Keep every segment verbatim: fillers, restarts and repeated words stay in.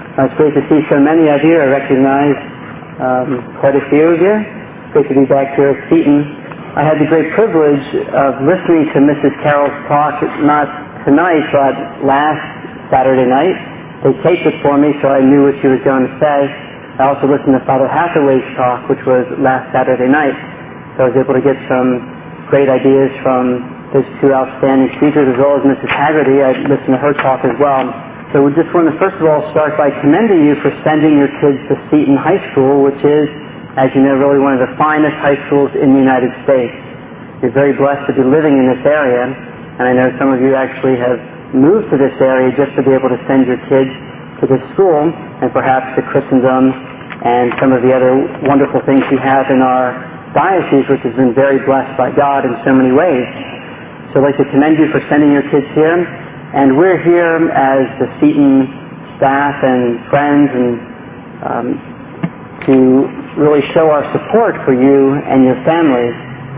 Uh, it's great to see so many of you. I recognize um, quite a few of you. It's great to be back here at Seton. I had the great privilege of listening to Missus Carroll's talk, not tonight, but last Saturday night. They taped it for me, so I knew what she was going to say. I also listened to Father Hathaway's talk, which was last Saturday night. So I was able to get some great ideas from those two outstanding speakers, as well as Missus Haggerty. I listened to her talk as well. So we just want to first of all start by commending you for sending your kids to Seton High School, which is, as you know, really one of the finest high schools in the United States. You're very blessed to be living in this area, and I know some of you actually have moved to this area just to be able to send your kids to this school, and perhaps to Christendom and some of the other wonderful things we have in our diocese, which has been very blessed by God in so many ways. So I'd like to commend you for sending your kids here. And we're here as the Seton staff and friends and um, to really show our support for you and your families.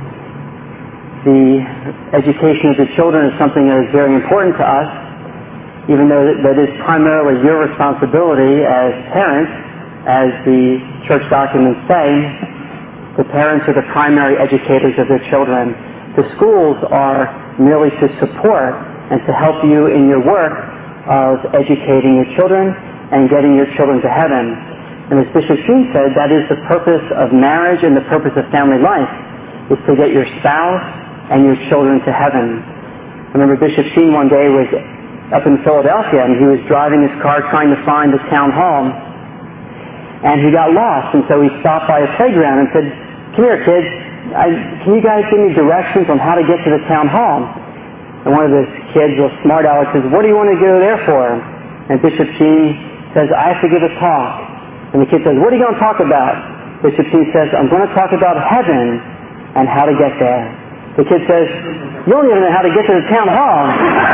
The education of the children is something that is very important to us, even though that is primarily your responsibility as parents. As the church documents say, the parents are the primary educators of their children. The schools are merely to support and to help you in your work of educating your children and getting your children to heaven. And as Bishop Sheen said, that is the purpose of marriage and the purpose of family life, is to get your spouse and your children to heaven. I remember Bishop Sheen one day was up in Philadelphia, and he was driving his car trying to find the town hall, and he got lost, and so he stopped by a playground and said, "Come here, kids, I, can you guys give me directions on how to get to the town hall?" And one of the kids, real smart Alex, says, "What do you want to go there for?" And Bishop Sheen says, "I have to give a talk." And the kid says, "What are you going to talk about?" Bishop Sheen says, "I'm going to talk about heaven and how to get there." The kid says, "You don't even know how to get to the town hall."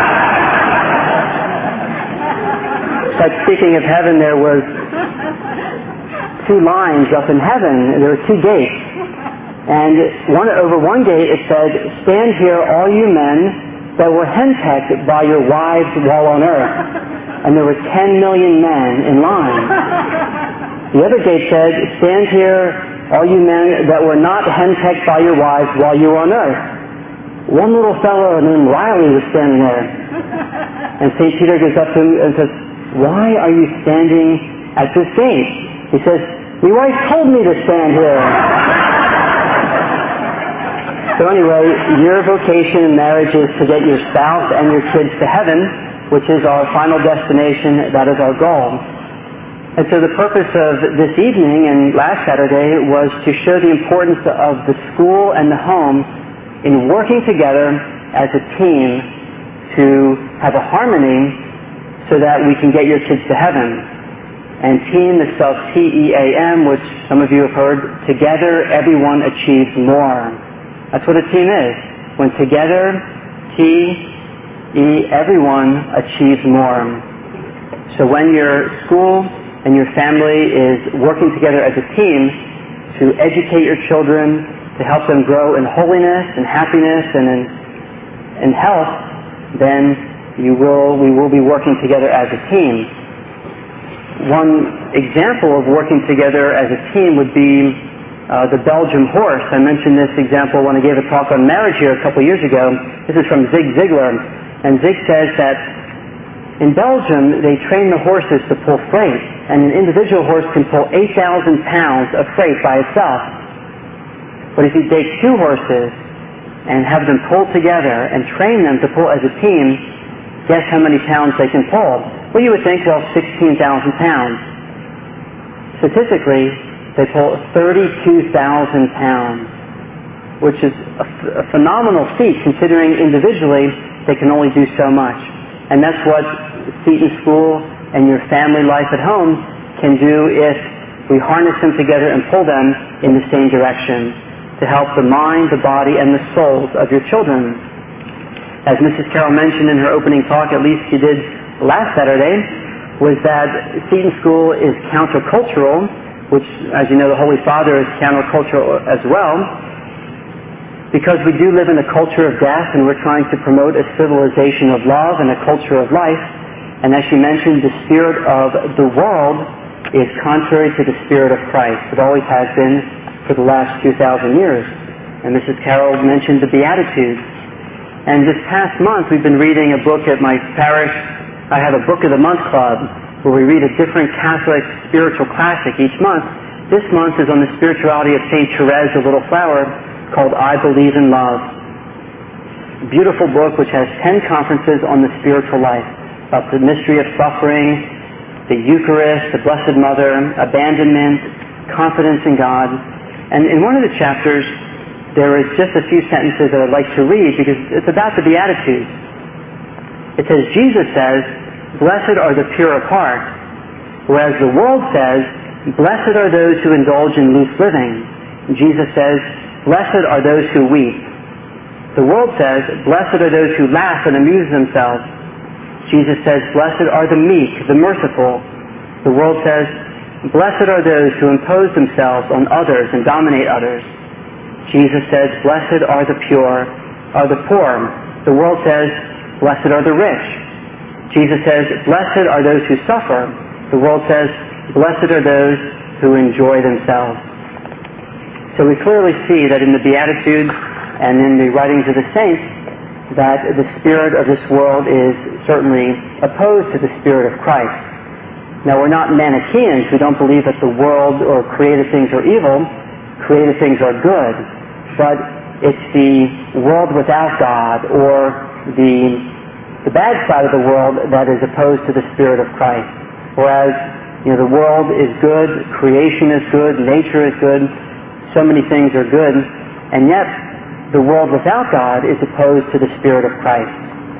But speaking of heaven, there was two lines up in heaven. There were two gates. And one, over one gate it said, "Stand here, all you men that were henpecked by your wives while on earth." And there were ten million men in line. The other gate said, "Stand here, all you men that were not henpecked by your wives while you were on earth." One little fellow named Riley was standing there. And Saint Peter goes up to him and says, "Why are you standing at this gate?" He says, "My wife told me to stand here." So anyway, your vocation in marriage is to get your spouse and your kids to heaven, which is our final destination. That is our goal. And so the purpose of this evening and last Saturday was to show the importance of the school and the home in working together as a team to have a harmony so that we can get your kids to heaven. And team is spelled T E A M, which some of you have heard. Together, everyone achieves more. That's what a team is. When together, T E, everyone achieves more. So when your school and your family is working together as a team to educate your children, to help them grow in holiness and happiness and in, in health, then you will, we will be working together as a team. One example of working together as a team would be uh, the Belgian horse. I mentioned this example when I gave a talk on marriage here a couple years ago. This is from Zig Ziglar. And Zig says that in Belgium, they train the horses to pull freight. And an individual horse can pull eight thousand pounds of freight by itself. But if you take two horses and have them pull together and train them to pull as a team, guess how many pounds they can pull? Well, you would think, well, sixteen thousand pounds. Statistically, they pull thirty-two thousand pounds, which is a, a phenomenal feat considering individually they can only do so much. And that's what Seton School and your family life at home can do if we harness them together and pull them in the same direction to help the mind, the body, and the souls of your children. As Missus Carroll mentioned in her opening talk, at least she did last Saturday, was that Seton School is countercultural, which, as you know, the Holy Father is countercultural as well, because we do live in a culture of death and we're trying to promote a civilization of love and a culture of life. And as she mentioned, the spirit of the world is contrary to the spirit of Christ. It always has been for the last two thousand years. And Missus Carroll mentioned the Beatitudes. And this past month we've been reading a book at my parish. I have a Book of the Month Club where we read a different Catholic spiritual classic each month. This month is on the spirituality of Saint Therese of Little Flower, called I Believe in Love. A beautiful book which has ten conferences on the spiritual life, about the mystery of suffering, the Eucharist, the Blessed Mother, abandonment, confidence in God. And in one of the chapters, there is just a few sentences that I'd like to read because it's about the Beatitudes. It says, Jesus says, "Blessed are the pure of heart," whereas the world says, "Blessed are those who indulge in loose living." And Jesus says, "Blessed are those who weep." The world says, "Blessed are those who laugh and amuse themselves." Jesus says, "Blessed are the meek, the merciful." The world says, "Blessed are those who impose themselves on others and dominate others." Jesus says, "Blessed are the pure, are the poor." The world says, "Blessed are the rich." Jesus says, "Blessed are those who suffer." The world says, "Blessed are those who enjoy themselves." So we clearly see that in the Beatitudes and in the writings of the saints that the spirit of this world is certainly opposed to the spirit of Christ. Now, we're not Manichaeans. We don't believe that the world or created things are evil. Created things are good. But it's the world without God, or the, the bad side of the world, that is opposed to the spirit of Christ. Whereas, you know, the world is good, creation is good, nature is good, so many things are good, and yet the world without God is opposed to the spirit of Christ.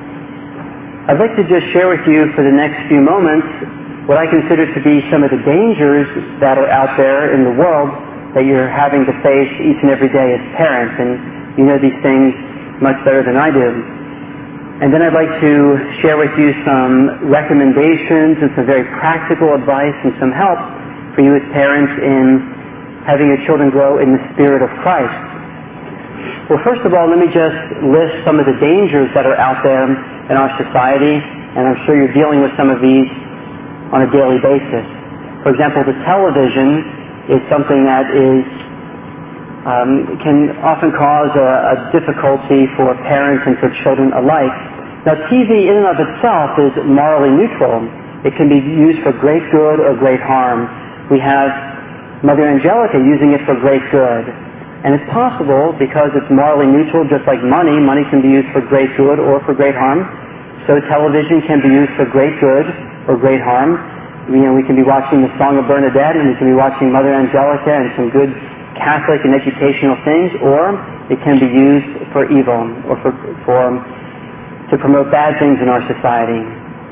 I'd like to just share with you for the next few moments what I consider to be some of the dangers that are out there in the world that you're having to face each and every day as parents, and you know these things much better than I do. And then I'd like to share with you some recommendations and some very practical advice and some help for you as parents in having your children grow in the spirit of Christ. Well, first of all, let me just list some of the dangers that are out there in our society, and I'm sure you're dealing with some of these on a daily basis. For example, the television is something that is um, can often cause a, a difficulty for parents and for children alike. Now, T V in and of itself is morally neutral. It can be used for great good or great harm. We have Mother Angelica using it for great good. And it's possible, because it's morally neutral, just like money, money can be used for great good or for great harm. So television can be used for great good or great harm. You know, we can be watching the Song of Bernadette, and we can be watching Mother Angelica and some good Catholic and educational things, or it can be used for evil or for, for to promote bad things in our society.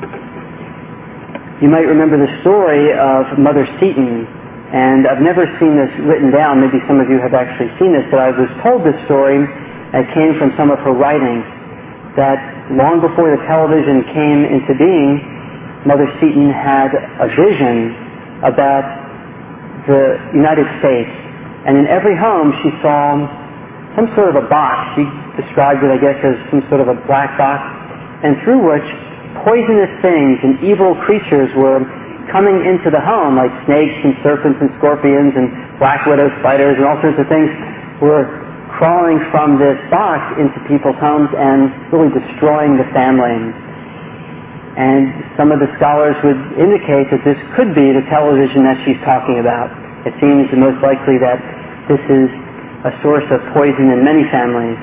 You might remember the story of Mother Seton, and I've never seen this written down. Maybe some of you have actually seen this, but I was told this story, and it came from some of her writings, that long before the television came into being, Mother Seton had a vision about the United States. And in every home she saw some sort of a box. She described it, I guess, as some sort of a black box, and through which poisonous things and evil creatures were coming into the home, like snakes and serpents and scorpions and black widow spiders and all sorts of things were crawling from this box into people's homes and really destroying the family. And some of the scholars would indicate that this could be the television that she's talking about. It seems most likely that this is a source of poison in many families.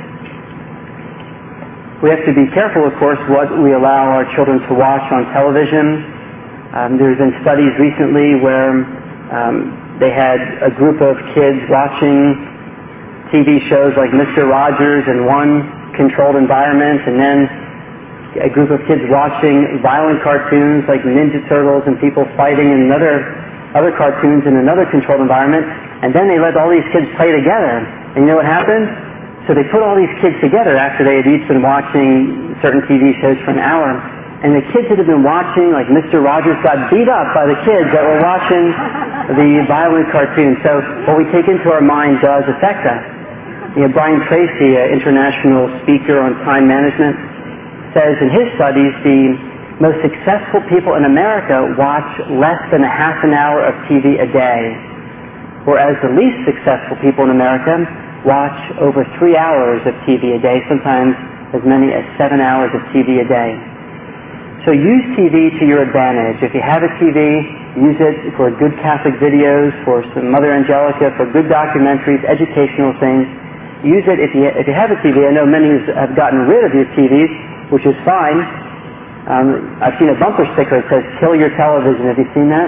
We have to be careful, of course, what we allow our children to watch on television. Um, there's been studies recently where um, they had a group of kids watching T V shows like Mister Rogers in one controlled environment, and then a group of kids watching violent cartoons like Ninja Turtles and people fighting in another other cartoons in another controlled environment, and then they let all these kids play together. And you know what happened? So they put all these kids together after they had each been watching certain T V shows for an hour, and the kids that had been watching, like Mister Rogers, got beat up by the kids that were watching the violent cartoons. So what we take into our mind does affect us. You know, Brian Tracy, an international speaker on time management, says in his studies the most successful people in America watch less than a half an hour of T V a day, whereas the least successful people in America watch over three hours of T V a day, sometimes as many as seven hours of T V a day. So use T V to your advantage. If you have a T V, use it for good Catholic videos, for some Mother Angelica, for good documentaries, educational things. Use it if you, if you have a T V. I know many have gotten rid of your T Vs, which is fine. Um, I've seen a bumper sticker that says, "Kill your television." Have you seen that?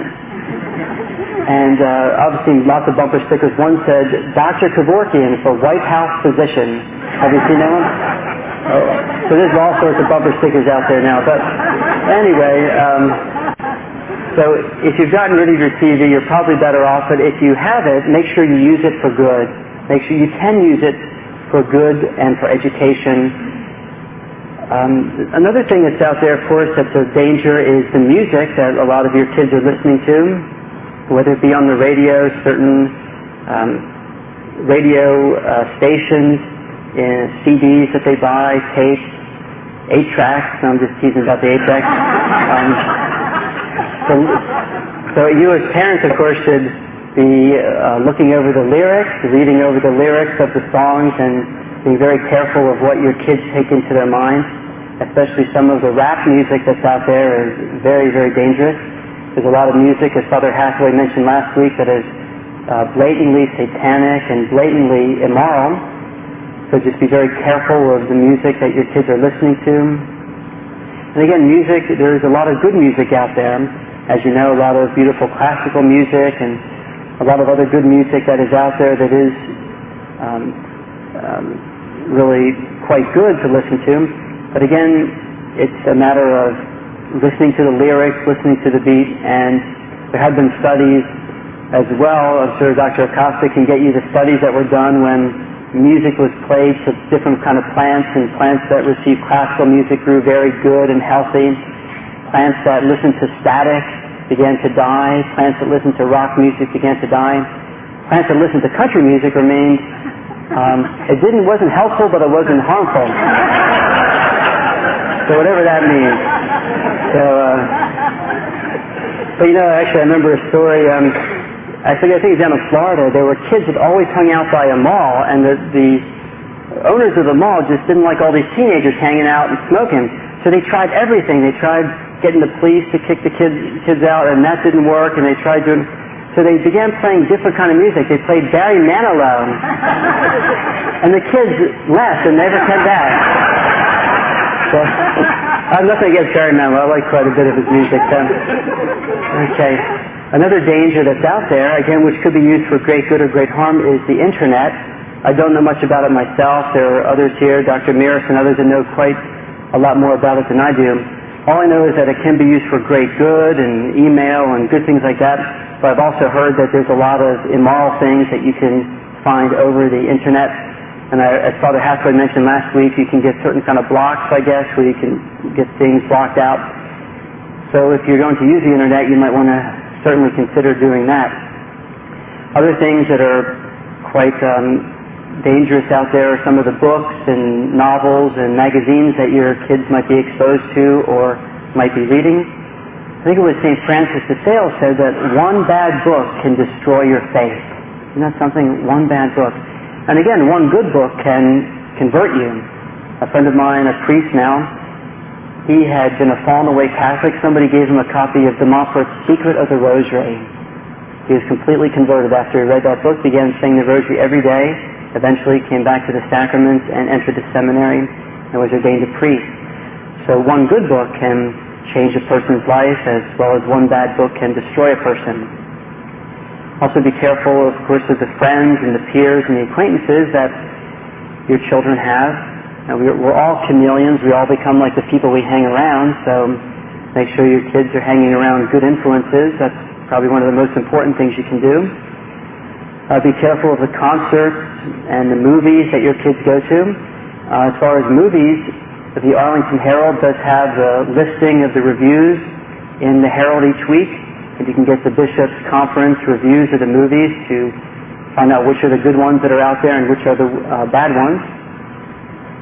And uh, I've seen lots of bumper stickers. One said, "Doctor Kevorkian for White House physician." Have you seen that one? Oh, so there's all sorts of bumper stickers out there now. But anyway, um, so if you've gotten rid of your T V, you're probably better off. But if you have it, make sure you use it for good. Make sure you can use it for good and for education. Um, another thing that's out there, of course, that's a danger is the music that a lot of your kids are listening to, whether it be on the radio, certain um, radio uh, stations, in C Ds that they buy, tapes, eight tracks. No, I'm just teasing about the eight tracks. Um, so, so you as parents, of course, should be uh, looking over the lyrics, reading over the lyrics of the songs, and being very careful of what your kids take into their minds. Especially some of the rap music that's out there is very, very dangerous. There's a lot of music, as Father Hathaway mentioned last week, that is uh, blatantly satanic and blatantly immoral. So just be very careful of the music that your kids are listening to. And again, music, there's a lot of good music out there. As you know, a lot of beautiful classical music and a lot of other good music that is out there that is um, um, really quite good to listen to. But again, it's a matter of listening to the lyrics, listening to the beat, and there have been studies as well. I'm sure Doctor Acosta can get you the studies that were done when music was played to different kind of plants, and plants that received classical music grew very good and healthy. Plants that listened to static began to die. Plants that listened to rock music began to die. Plants that listened to country music remained. Um, it didn't wasn't helpful, but it wasn't harmful. So whatever that means. So, uh, but you know, actually, I remember a story. Um, I think I think it's down in Florida. There were kids that always hung out by a mall, and the the owners of the mall just didn't like all these teenagers hanging out and smoking. So they tried everything. They tried getting the police to kick the kids kids out, and that didn't work. And they tried doing. So they began playing different kind of music. They played Barry Manilow, and the kids left and never came back. So I have nothing against Barry Manilow. I like quite a bit of his music. So, okay. Another danger that's out there, again, which could be used for great good or great harm, is the Internet. I don't know much about it myself. There are others here, Doctor Mears and others, that know quite a lot more about it than I do. All I know is that it can be used for great good and email and good things like that, but I've also heard that there's a lot of immoral things that you can find over the Internet. And I, as Father Hathaway mentioned last week, you can get certain kind of blocks, I guess, where you can get things blocked out. So if you're going to use the Internet, you might want to certainly consider doing that. Other things that are quite um, dangerous out there are some of the books and novels and magazines that your kids might be exposed to or might be reading. I think it was Saint Francis de Sales said that one bad book can destroy your faith. Isn't that something? One bad book. And again, one good book can convert you. A friend of mine, a priest now, he had been a fallen away Catholic. Somebody gave him a copy of de Montfort's Secret of the Rosary. He was completely converted after he read that book, began saying the Rosary every day, eventually came back to the sacraments and entered the seminary and was ordained a priest. So one good book can change a person's life as well as one bad book can destroy a person. Also be careful, of course, of the friends and the peers and the acquaintances that your children have. Now, we're, we're all chameleons. We all become like the people we hang around, so make sure your kids are hanging around good influences. That's probably one of the most important things you can do. Uh, be careful of the concerts and the movies that your kids go to. Uh, as far as movies, the Arlington Herald does have a listing of the reviews in the Herald each week. And you can get the Bishop's Conference reviews of the movies to find out which are the good ones that are out there and which are the uh, bad ones.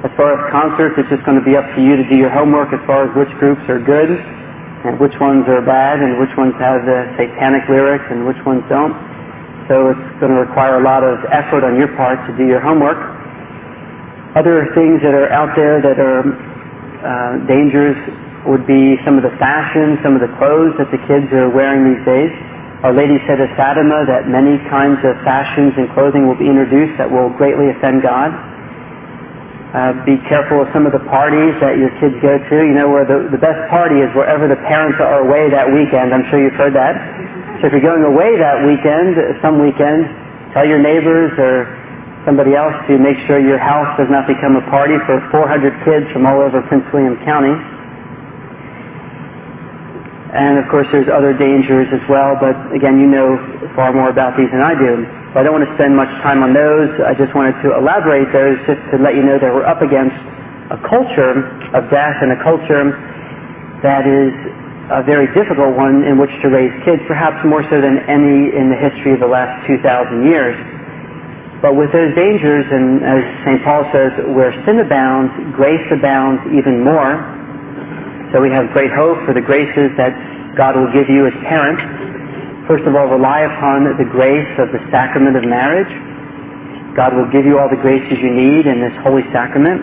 As far as concerts, it's just going to be up to you to do your homework as far as which groups are good and which ones are bad and which ones have the satanic lyrics and which ones don't. So it's going to require a lot of effort on your part to do your homework. Other things that are out there that are uh, dangers would be some of the fashion, some of the clothes that the kids are wearing these days. Our Lady said at Fatima that many kinds of fashions and clothing will be introduced that will greatly offend God. Uh, be careful of some of the parties that your kids go to. You know, where the, the best party is wherever the parents are away that weekend. I'm sure you've heard that. So if you're going away that weekend, some weekend, tell your neighbors or somebody else to make sure your house does not become a party for four hundred kids from all over Prince William County. And of course there's other dangers as well, but again, you know far more about these than I do. So I don't want to spend much time on those. I just wanted to elaborate those just to let you know that we're up against a culture of death and a culture that is a very difficult one in which to raise kids, perhaps more so than any in the history of the last two thousand years. But with those dangers, and as Saint Paul says, where sin abounds, grace abounds even more. So we have great hope for the graces that God will give you as parents. First of all, rely upon the grace of the sacrament of marriage. God will give you all the graces you need in this holy sacrament.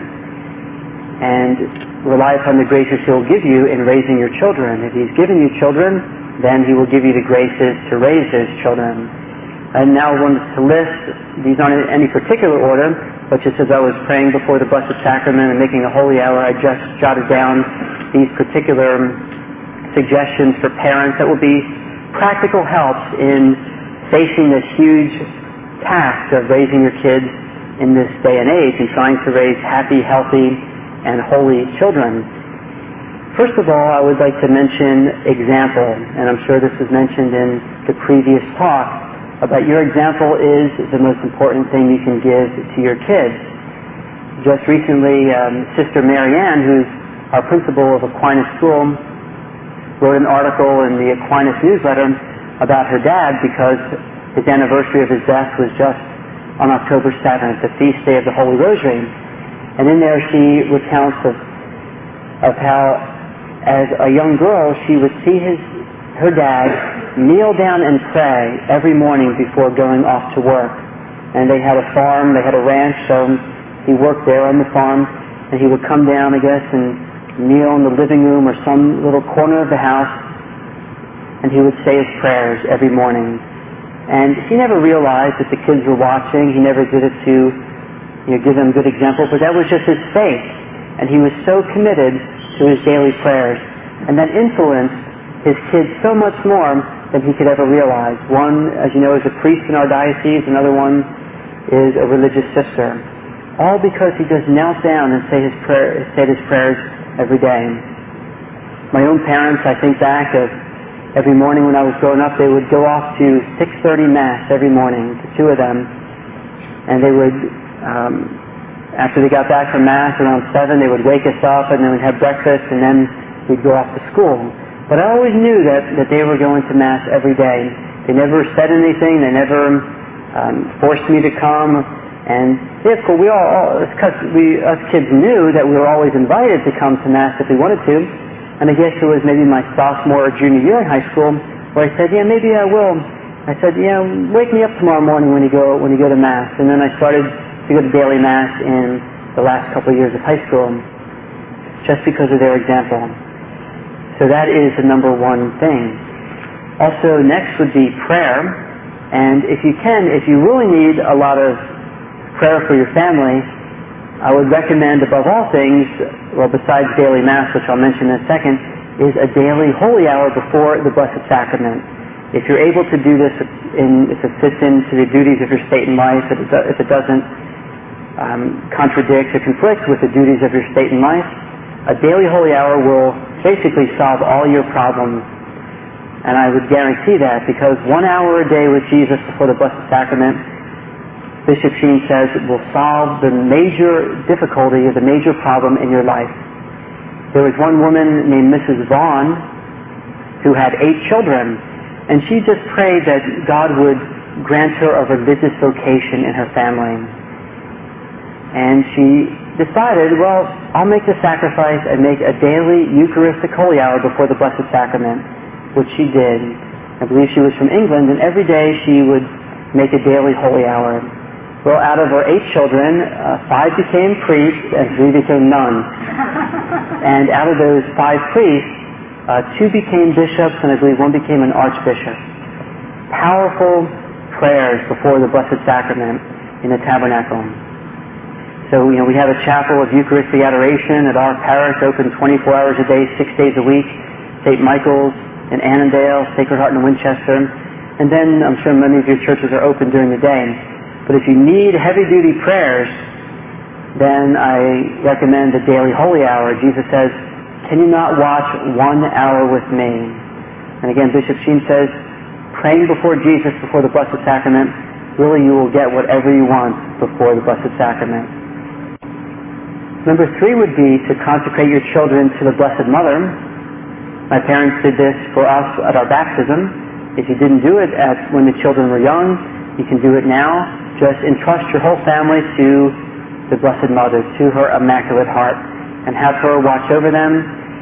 And rely upon the graces He'll give you in raising your children. If He's given you children, then He will give you the graces to raise those children. And now I wanted to list, these aren't in any particular order, but just as I was praying before the Blessed Sacrament and making the Holy Hour, I just jotted down these particular suggestions for parents that will be practical helps in facing this huge task of raising your kids in this day and age and trying to raise happy, healthy, and holy children. First of all, I would like to mention example, and I'm sure this was mentioned in the previous talk, about your example is the most important thing you can give to your kids. Just recently, um, Sister Marianne, who's our principal of Aquinas School, wrote an article in the Aquinas newsletter about her dad because his anniversary of his death was just on October seventh, the feast day of the Holy Rosary. And in there she recounts of, of how, as a young girl, she would see his, her dad kneel down and pray every morning before going off to work. And they had a farm, they had a ranch, so he worked there on the farm, and he would come down, I guess, and kneel in the living room or some little corner of the house, and he would say his prayers every morning. And he never realized that the kids were watching. He never did it to, you know, give them good examples, but that was just his faith. And he was so committed to his daily prayers. And that influenced his kids so much more than he could ever realize. One, as you know, is a priest in our diocese. Another one is a religious sister. All because he just knelt down and said his, prayer, said his prayers every day. My own parents, I think back of every morning when I was growing up, they would go off to six thirty Mass every morning, the two of them, and they would, um, after they got back from Mass around seven, they would wake us up and then we'd have breakfast and then we'd go off to school. But I always knew that, that they were going to Mass every day. They never said anything, they never um, forced me to come. And yeah, of course, we all, all because we us kids knew that we were always invited to come to Mass if we wanted to. And I guess it was maybe my sophomore or junior year in high school where I said, yeah, maybe I will. I said, yeah, wake me up tomorrow morning when you go when you go to Mass. And then I started to go to daily Mass in the last couple of years of high school, just because of their example. So that is the number one thing. Also, next would be prayer. And if you can, if you really need a lot of prayer for your family, I would recommend above all things, well besides daily Mass, which I'll mention in a second, is a daily holy hour before the Blessed Sacrament. If you're able to do this, in, if it fits into the duties of your state and life, if it, do, if it doesn't um, contradict or conflict with the duties of your state and life, a daily holy hour will basically solve all your problems. And I would guarantee that, because one hour a day with Jesus before the Blessed Sacrament, Bishop Sheen says, it will solve the major difficulty or the major problem in your life. There was one woman named Missus Vaughn who had eight children, and she just prayed that God would grant her a religious vocation in her family. And she decided, well, I'll make the sacrifice and make a daily Eucharistic holy hour before the Blessed Sacrament, which she did. I believe she was from England, and every day she would make a daily holy hour. Well, out of her eight children, uh, five became priests and three became nuns. And out of those five priests, uh, two became bishops, and I believe one became an archbishop. Powerful prayers before the Blessed Sacrament in the tabernacle. So, you know, we have a chapel of Eucharistic adoration at our parish, open twenty-four hours a day, six days a week. Saint Michael's in Annandale, Sacred Heart in Winchester. And then I'm sure many of your churches are open during the day. But if you need heavy-duty prayers, then I recommend the daily holy hour. Jesus says, can you not watch one hour with me? And again, Bishop Sheen says, praying before Jesus, before the Blessed Sacrament, really you will get whatever you want before the Blessed Sacrament. Number three would be to consecrate your children to the Blessed Mother. My parents did this for us at our baptism. If you didn't do it at when the children were young, you can do it now. Just entrust your whole family to the Blessed Mother, to her Immaculate Heart, and have her watch over them.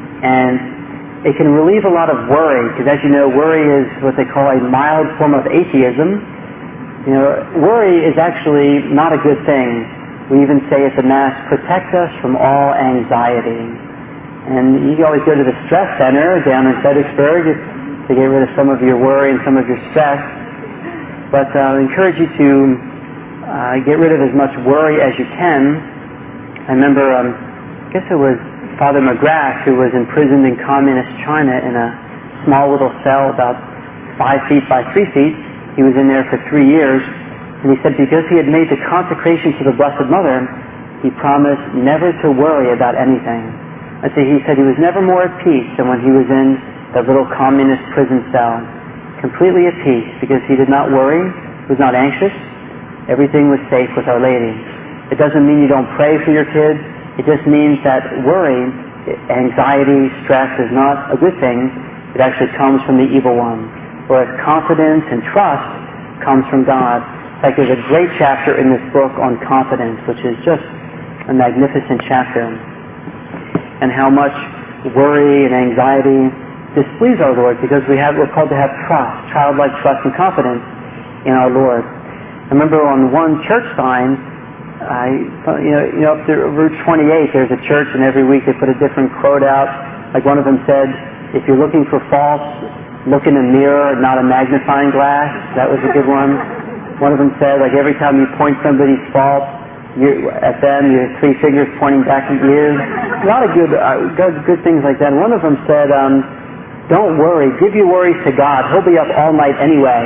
And it can relieve a lot of worry, because as you know, worry is what they call a mild form of atheism. You know, worry is actually not a good thing. We even say at the Mass, protect us from all anxiety. And you can always go to the stress center down in Fredericksburg to get rid of some of your worry and some of your stress. But uh, I encourage you to uh, get rid of as much worry as you can. I remember, um, I guess it was Father McGrath, who was imprisoned in communist China in a small little cell about five feet by three feet. He was in there for three years. And he said because he had made the consecration to the Blessed Mother, he promised never to worry about anything. I say he said he was never more at peace than when he was in the little communist prison cell. Completely at peace, because he did not worry, was not anxious. Everything was safe with Our Lady. It doesn't mean you don't pray for your kids. It just means that worry, anxiety, stress is not a good thing. It actually comes from the evil one. Whereas confidence and trust comes from God. In fact, there's a great chapter in this book on confidence, which is just a magnificent chapter. And how much worry and anxiety displease our Lord, because we have, we're called to have trust, childlike trust and confidence in our Lord. I remember on one church sign, I, you know, you know, up to Route twenty-eight, there's a church, and every week they put a different quote out. Like one of them said, if you're looking for faults, look in a mirror, not a magnifying glass. That was a good one. One of them said, like every time you point somebody's fault you, at them, your three fingers pointing back at you. A lot of good, uh, good, good things like that. And one of them said, um, don't worry, give your worries to God. He'll be up all night anyway.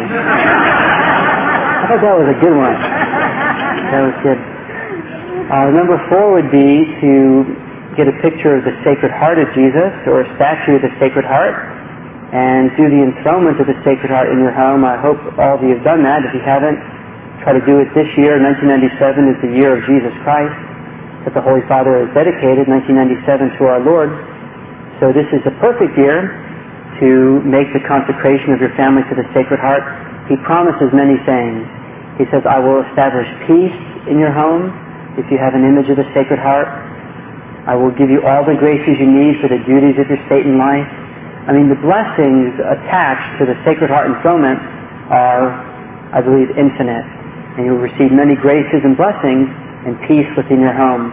I thought that was a good one. That was good. Uh, number four would be to get a picture of the Sacred Heart of Jesus, or a statue of the Sacred Heart, and do the enthronement of the Sacred Heart in your home. I hope all of you have done that. If you haven't, try to do it this year. nineteen ninety-seven is the year of Jesus Christ that the Holy Father has dedicated, nineteen ninety-seven, to our Lord. So this is a perfect year to make the consecration of your family to the Sacred Heart. He promises many things. He says, I will establish peace in your home if you have an image of the Sacred Heart. I will give you all the graces you need for the duties of your state and life. I mean, the blessings attached to the Sacred Heart enthronement are, I believe, infinite. And you'll receive many graces and blessings and peace within your home.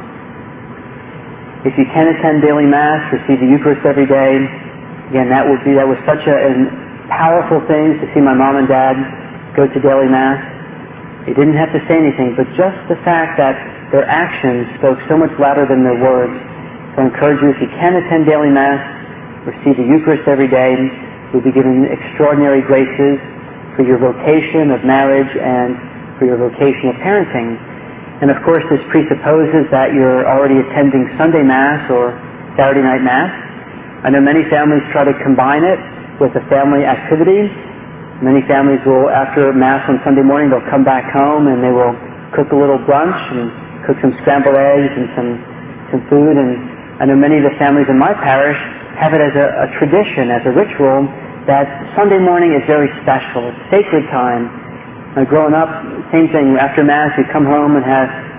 If you can attend daily Mass, receive the Eucharist every day. Again, that would be that was such a, a powerful thing to see my mom and dad go to daily Mass. They didn't have to say anything, but just the fact that their actions spoke so much louder than their words. So I encourage you, if you can attend daily Mass, receive the Eucharist every day. You'll be given extraordinary graces for your vocation of marriage and for your vocation of parenting. And of course, this presupposes that you're already attending Sunday Mass or Saturday night Mass. I know many families try to combine it with a family activity. Many families will, after Mass on Sunday morning, they'll come back home and they will cook a little brunch and cook some scrambled eggs and some, some food. And I know many of the families in my parish have it as a, a tradition, as a ritual, that Sunday morning is very special. It's sacred time. Uh, growing up, same thing. After Mass, you come home and have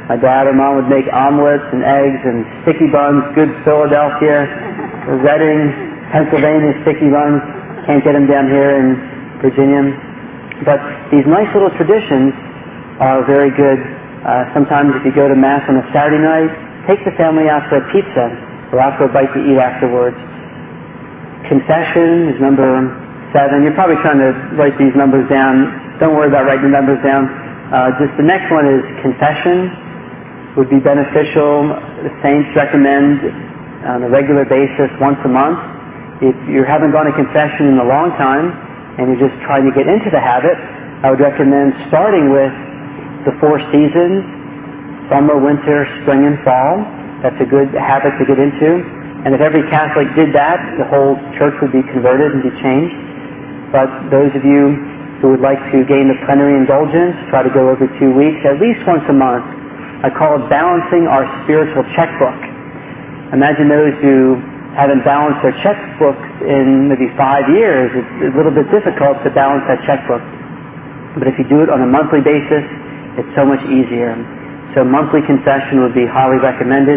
My dad or mom would make omelets and eggs and sticky buns, good Philadelphia, Reading, Pennsylvania sticky buns. Can't get them down here in Virginia. But these nice little traditions are very good. Uh, sometimes if you go to Mass on a Saturday night, take the family out for a pizza or out for a bite to eat afterwards. Confession is number seven. You're probably trying to write these numbers down. Don't worry about writing the numbers down. Uh, just the next one is confession. Would be beneficial. The saints recommend on a regular basis once a month. If you haven't gone to confession in a long time and you're just trying to get into the habit, I would recommend starting with the four seasons, summer, winter, spring, and fall. That's a good habit to get into. And if every Catholic did that, the whole church would be converted and be changed. But those of you who would like to gain the plenary indulgence, try to go over two weeks, at least once a month. I call it balancing our spiritual checkbook. Imagine those who haven't balanced their checkbooks in maybe five years. It's a little bit difficult to balance that checkbook. But if you do it on a monthly basis, it's so much easier. So monthly confession would be highly recommended.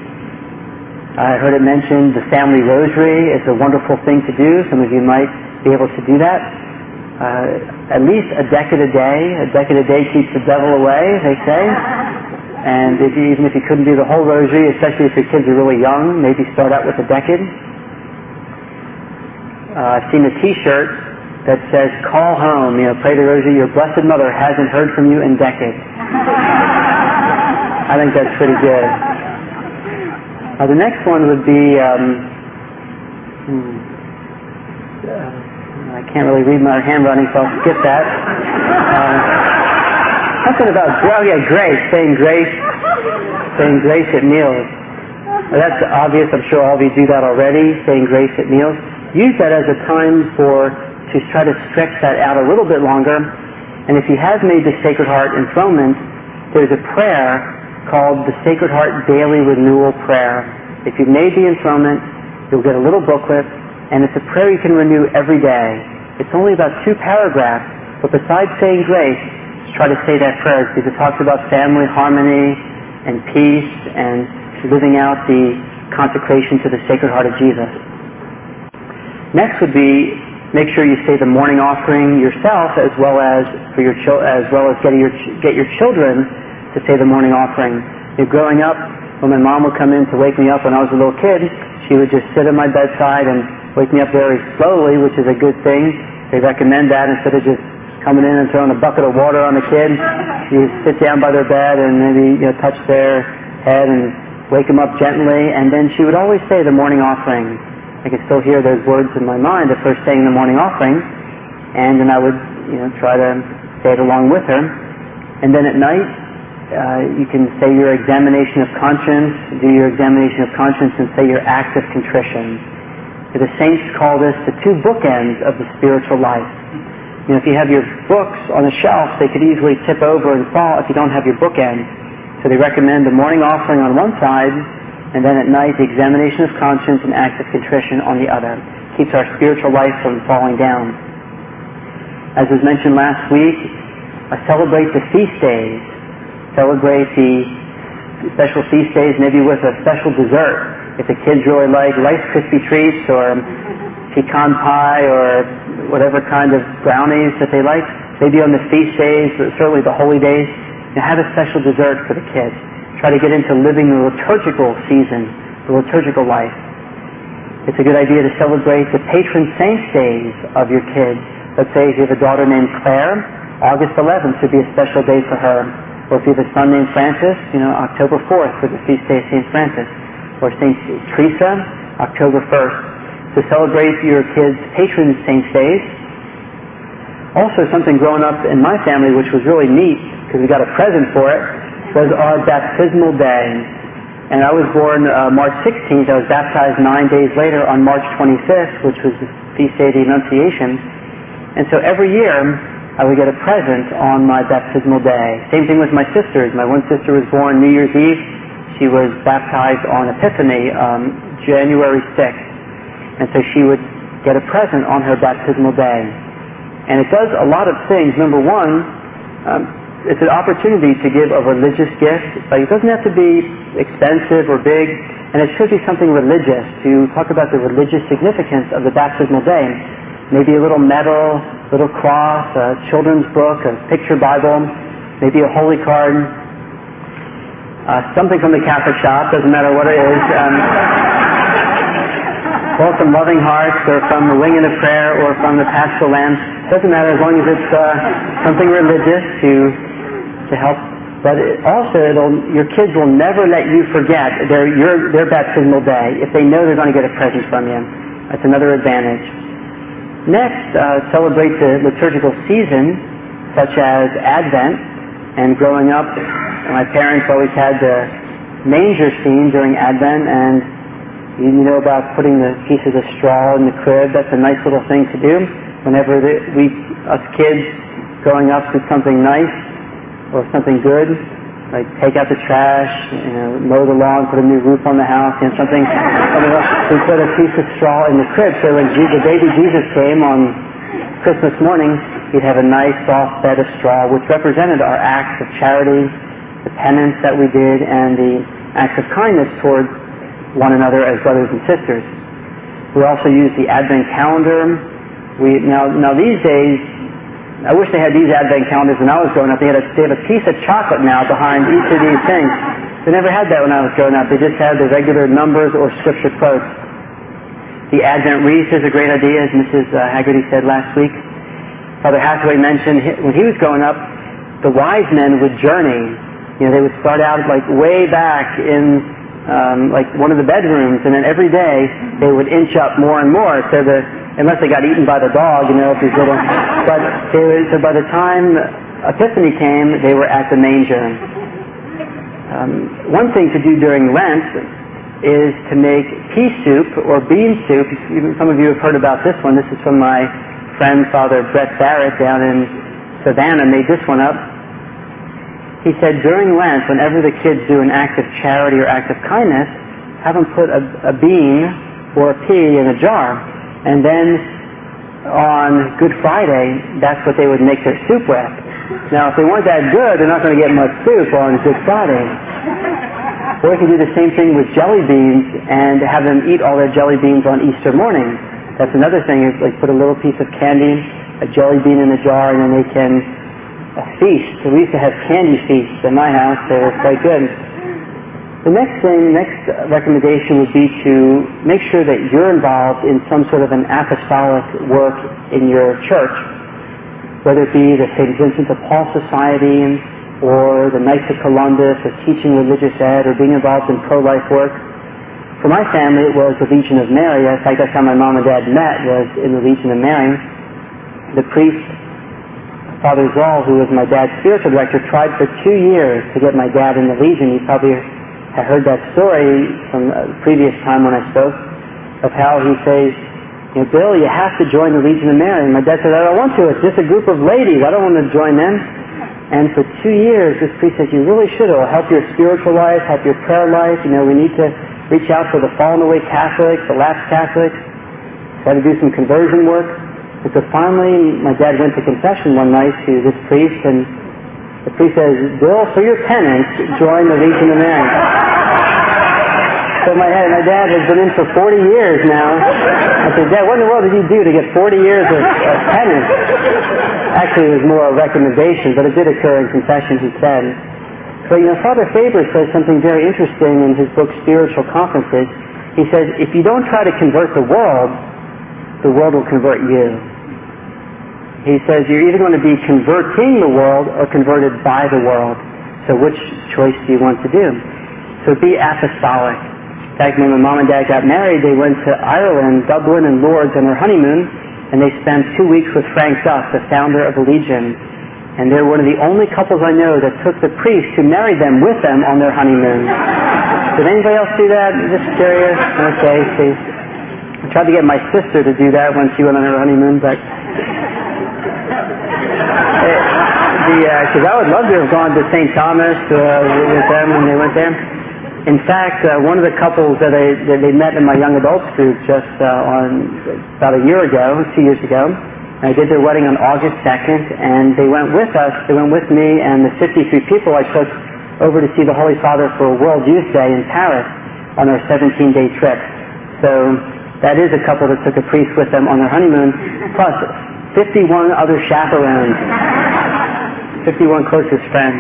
I heard it mentioned the family rosary is a wonderful thing to do. Some of you might be able to do that. Uh, at least a decade a day. A decade a day keeps the devil away, they say. And if you, even if you couldn't do the whole rosary, especially if your kids are really young, maybe start out with a decade. Uh, I've seen a T-shirt that says, "Call home, you know, pray the rosary, your blessed mother hasn't heard from you in decades." I think that's pretty good. Uh, the next one would be, um, hmm, uh, I can't really read my handwriting, so I'll skip that. Uh, Something about, oh yeah, grace, saying grace, saying grace at meals. Well, that's obvious, I'm sure all of you do that already, saying grace at meals. Use that as a time for, to try to stretch that out a little bit longer. And if you have made the Sacred Heart enthronement, there's a prayer called the Sacred Heart Daily Renewal Prayer. If you've made the enthronement, you'll get a little booklet, and it's a prayer you can renew every day. It's only about two paragraphs, but besides saying grace, try to say that prayer because it talks about family harmony and peace and living out the consecration to the Sacred Heart of Jesus. Next would be make sure you say the morning offering yourself as well as for your chil- as well as getting your ch- get your children to say the morning offering. You know, growing up, when my mom would come in to wake me up when I was a little kid, she would just sit at my bedside and wake me up very slowly, which is a good thing. They recommend that instead of just coming in and throwing a bucket of water on the kid. You sit down by their bed and maybe you know, touch their head and wake them up gently. And then she would always say the morning offering. I can still hear those words in my mind of her saying the morning offering. And then I would you know, try to say it along with her. And then at night, uh, you can say your examination of conscience, do your examination of conscience and say your act of contrition. The saints call this the two bookends of the spiritual life. You know, if you have your books on a shelf, they could easily tip over and fall if you don't have your bookend. So they recommend the morning offering on one side, and then at night the examination of conscience and act of contrition on the other. Keeps our spiritual life from falling down. As was mentioned last week, uh, celebrate the feast days. Celebrate the special feast days maybe with a special dessert. If the kids really like Rice Krispie treats or pecan pie or whatever kind of brownies that they like, maybe on the feast days, but certainly the holy days, you know, have a special dessert for the kids. Try to get into living the liturgical season, the liturgical life. It's a good idea to celebrate the patron saints days of your kids. Let's say if you have a daughter named Claire, August eleventh would be a special day for her. Or if you have a son named Francis, you know, October fourth for the feast day of Saint Francis. Or Saint Teresa, October first. To celebrate your kids' patron saints days. Also something growing up in my family which was really neat, because we got a present for it, was our baptismal day. And I was born uh, March sixteenth. I was baptized nine days later on March twenty-fifth, which was the feast day of the Annunciation. And so every year I would get a present on my baptismal day. Same thing with my sisters. My one sister was born New Year's Eve. She was baptized on Epiphany, um, January sixth. And so she would get a present on her baptismal day. And it does a lot of things. Number one, um, it's an opportunity to give a religious gift. Like, it doesn't have to be expensive or big, and it should be something religious, to talk about the religious significance of the baptismal day. Maybe a little medal, little cross, a children's book, a picture Bible, maybe a holy card, uh, something from the Catholic shop, doesn't matter what it is. Um, or from Loving Hearts, or from the Winging of Prayer, or from the Paschal Lamb. Doesn't matter as long as it's uh, something religious to to help. But it also, it'll, your kids will never let you forget their your their baptismal day if they know they're going to get a present from you. That's another advantage. Next, uh, celebrate the liturgical season, such as Advent. And growing up, my parents always had the manger scene during Advent, and you know about putting the pieces of straw in the crib. That's a nice little thing to do. Whenever the, we, us kids growing up, did something nice or something good, like take out the trash, you know, mow the lawn, put a new roof on the house, you know, something, something else. We put a piece of straw in the crib, so when Jesus, the baby Jesus came on Christmas morning, he'd have a nice soft bed of straw, which represented our acts of charity, the penance that we did, and the acts of kindness towards one another as brothers and sisters. We also use the Advent calendar. We now now these days, I wish they had these Advent calendars when I was growing up. They had a, they have a piece of chocolate now behind each of these things. They never had that when I was growing up. They just had the regular numbers or scripture quotes. The Advent wreath is a great idea, as Missus Haggerty said last week. Father Hathaway mentioned when he was growing up, the wise men would journey. You know, they would start out like way back in um, like one of the bedrooms, and then every day they would inch up more and more. So the unless they got eaten by the dog, you know, if these little. But they were, so by the time Epiphany came, they were at the manger. Um, one thing to do during Lent is to make pea soup or bean soup. Some of you have heard about this one. This is from my friend Father Brett Barrett down in Savannah. Made this one up. He said during Lent, whenever the kids do an act of charity or act of kindness, have them put a, a bean or a pea in a jar, and then on Good Friday, that's what they would make their soup with. Now, if they weren't that good, they're not going to get much soup on Good Friday. Or you can do the same thing with jelly beans and have them eat all their jelly beans on Easter morning. That's another thing, is like put a little piece of candy, a jelly bean in a jar, and then they can a feast. So we used to have candy feasts in my house. They were quite good. The next thing, next recommendation would be to make sure that you're involved in some sort of an apostolic work in your church, whether it be the Saint Vincent de Paul Society or the Knights of Columbus, or teaching religious ed, or being involved in pro-life work. For my family, it was the Legion of Mary. In fact, that's how my mom and dad met, was in the Legion of Mary. The priest, Father Zoll, who was my dad's spiritual director, tried for two years to get my dad in the Legion. You probably have heard that story from a previous time when I spoke, of how he says, you know, Bill, you have to join the Legion of Mary. And my dad said, I don't want to. It's just a group of ladies. I don't want to join them. And for two years, this priest says, you really should. It will help your spiritual life, help your prayer life. You know, we need to reach out for the fallen away Catholics, the lapsed Catholics. Try to do some conversion work. And so finally, my dad went to confession one night to this priest, and the priest says, Bill, for your penance, join the Legion of Mary. So my, my dad has been in for forty years now. I said, Dad, what in the world did you do to get forty years of, of penance? Actually, it was more a recommendation, but it did occur in confession, he said. But, you know, Father Faber says something very interesting in his book, Spiritual Conferences. He says, if you don't try to convert the world, the world will convert you. He says you're either going to be converting the world or converted by the world. So which choice do you want to do? So be apostolic. In fact, when my mom and dad got married, they went to Ireland, Dublin, and Lourdes on their honeymoon, and they spent two weeks with Frank Duff, the founder of the Legion. And they're one of the only couples I know that took the priest who married them with them on their honeymoon. Did anybody else do that? I'm just curious. Okay, see. I tried to get my sister to do that when she went on her honeymoon, but because uh, I would love to have gone to Saint Thomas uh, with them when they went there. In fact, uh, one of the couples that, I, that they met in my young adults group just uh, on about a year ago, two years ago, I did their wedding on August second, and they went with us, they went with me and the fifty-three people I took over to see the Holy Father for World Youth Day in Paris on our seventeen-day trip. So that is a couple that took a priest with them on their honeymoon, plus fifty-one other chaperones, fifty-one closest friends.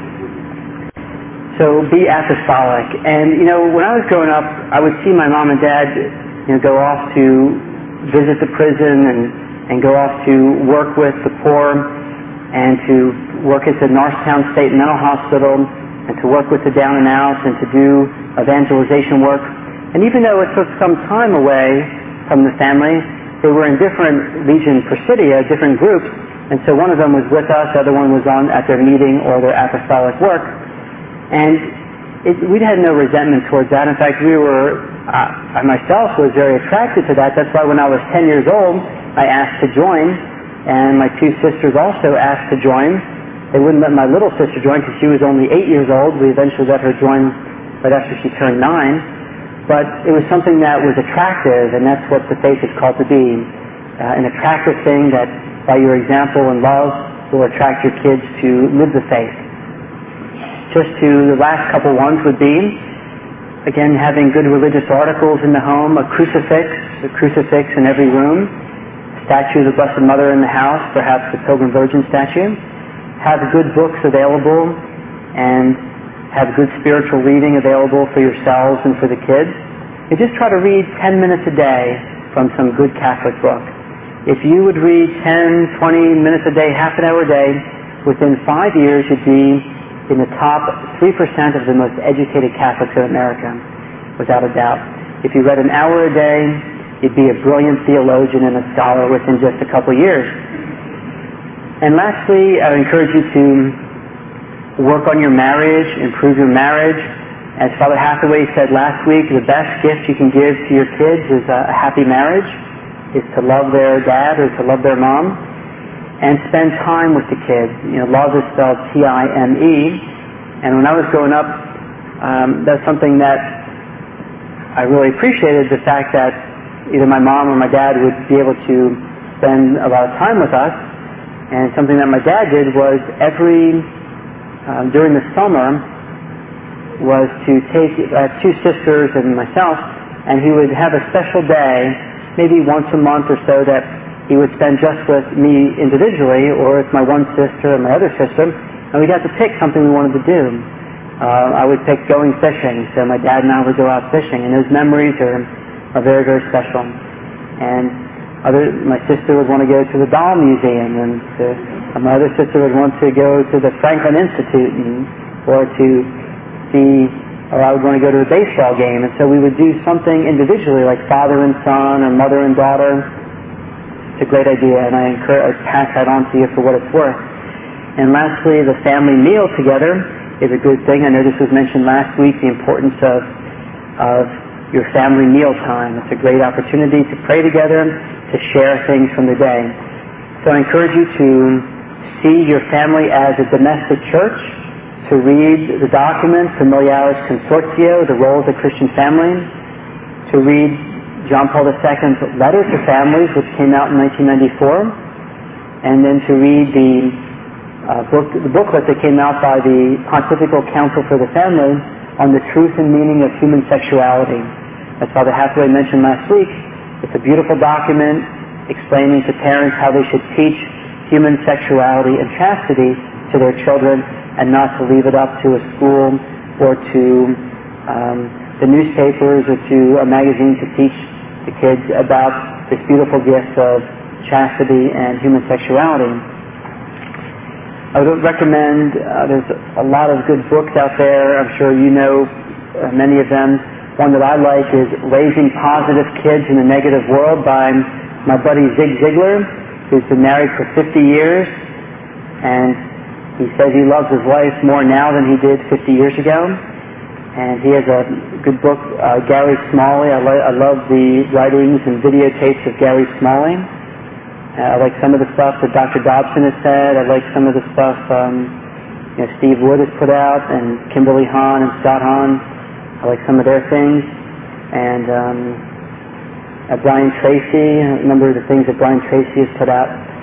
So be apostolic. And, you know, when I was growing up, I would see my mom and dad, you know, go off to visit the prison and, and go off to work with the poor and to work at the Northtown State Mental Hospital and to work with the down and out and to do evangelization work. And even though it took some time away from the family, they were in different Legion Presidia, different groups, and so one of them was with us, the other one was on at their meeting or their apostolic work. And it, we had no resentment towards that. In fact, we were, uh, I myself was very attracted to that. That's why when I was ten years old, I asked to join, and my two sisters also asked to join. They wouldn't let my little sister join because she was only eight years old. We eventually let her join right after she turned nine. But it was something that was attractive, and that's what the faith is called to be. Uh, an attractive thing that, by your example and love, will attract your kids to live the faith. Just to the last couple ones would be, again, having good religious articles in the home, a crucifix, a crucifix in every room, statue of the Blessed Mother in the house, perhaps the Pilgrim Virgin statue. Have good books available, and have good spiritual reading available for yourselves and for the kids. And just try to read ten minutes a day from some good Catholic book. If you would read ten, twenty minutes a day, half an hour a day, within five years you'd be in the top three percent of the most educated Catholics in America, without a doubt. If you read an hour a day, you'd be a brilliant theologian and a scholar within just a couple years. And lastly, I would encourage you to work on your marriage, improve your marriage. As Father Hathaway said last week, the best gift you can give to your kids is a happy marriage, is to love their dad or to love their mom, and spend time with the kids. You know, love is spelled T I M E, and when I was growing up, um, that's something that I really appreciated, the fact that either my mom or my dad would be able to spend a lot of time with us. And something that my dad did was every Uh, during the summer was to take uh, two sisters and myself, and he would have a special day, maybe once a month or so, that he would spend just with me individually or with my one sister and my other sister, and we'd have to pick something we wanted to do. Uh, I would pick going fishing, so my dad and I would go out fishing, and those memories are, are very, very special. And other, my sister would want to go to the doll museum, and to, my other sister would want to go to the Franklin Institute, and, or to see, or I would want to go to a baseball game. And so we would do something individually, like father and son, or mother and daughter. It's a great idea, and I encourage, I pass that on to you for what it's worth. And lastly, the family meal together is a good thing. I know this was mentioned last week, the importance of, of your family meal time. It's a great opportunity to pray together, to share things from the day. So I encourage you to see your family as a domestic church, to read the document Familiaris Consortio, the role of the Christian family, to read John Paul the Second's Letter to Families, which came out in nineteen ninety-four, and then to read the uh, book, the booklet that came out by the Pontifical Council for the Family on the truth and meaning of human sexuality. As Father Hathaway mentioned last week, it's a beautiful document explaining to parents how they should teach human sexuality and chastity to their children, and not to leave it up to a school or to um, the newspapers or to a magazine to teach the kids about this beautiful gift of chastity and human sexuality. I would recommend, uh, there's a lot of good books out there. I'm sure you know uh, many of them. One that I like is Raising Positive Kids in a Negative World by my buddy Zig Ziglar, who's been married for fifty years, and he says he loves his wife more now than he did fifty years ago. And he has a good book, uh, Gary Smalley. I, lo- I love the writings and videotapes of Gary Smalley. Uh, I like some of the stuff that Doctor Dobson has said. I like some of the stuff um, you know, Steve Wood has put out, and Kimberly Hahn and Scott Hahn. I like some of their things. And um, uh, Brian Tracy, a number of the things that Brian Tracy has put out.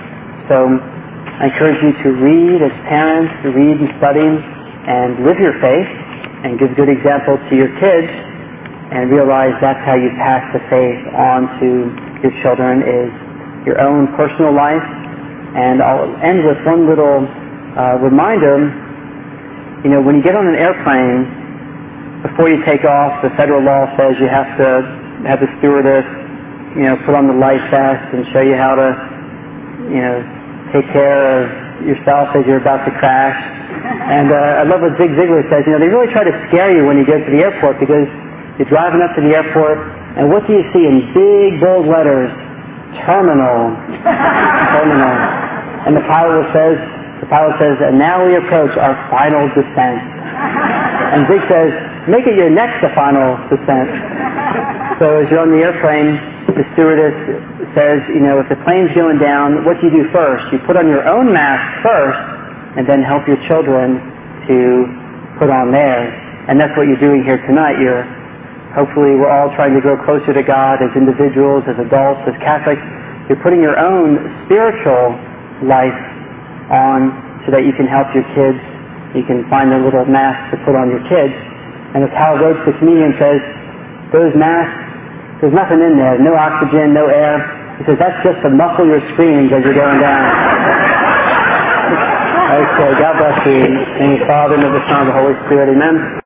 So I encourage you to read as parents, to read and study and live your faith and give good example to your kids and realize that's how you pass the faith on to your children, is your own personal life. And I'll end with one little uh, reminder. You know, when you get on an airplane, before you take off, the federal law says you have to have the stewardess, you know, put on the life vest and show you how to, you know, take care of yourself as you're about to crash. And uh, I love what Zig Ziglar says. You know, they really try to scare you when you go to the airport, because you're driving up to the airport, and what do you see in big, bold letters? Terminal. Terminal. And the pilot says, the pilot says, and now we approach our final descent. And Zig says, make it your next to final descent. So as you're on the airplane, the stewardess says, you know, if the plane's going down, what do you do first? You put on your own mask first, and then help your children to put on theirs. And that's what you're doing here tonight. You're hopefully we're all trying to grow closer to God as individuals, as adults, as Catholics. You're putting your own spiritual life on so that you can help your kids. You can find a little mask to put on your kids. And as Hal Roach, the comedian, says, those masks, there's nothing in there, no oxygen, no air. He says, that's just to muffle your screams as you're going down. Okay, God bless you. In the Father, and of the Son, and of the Holy Spirit. Amen.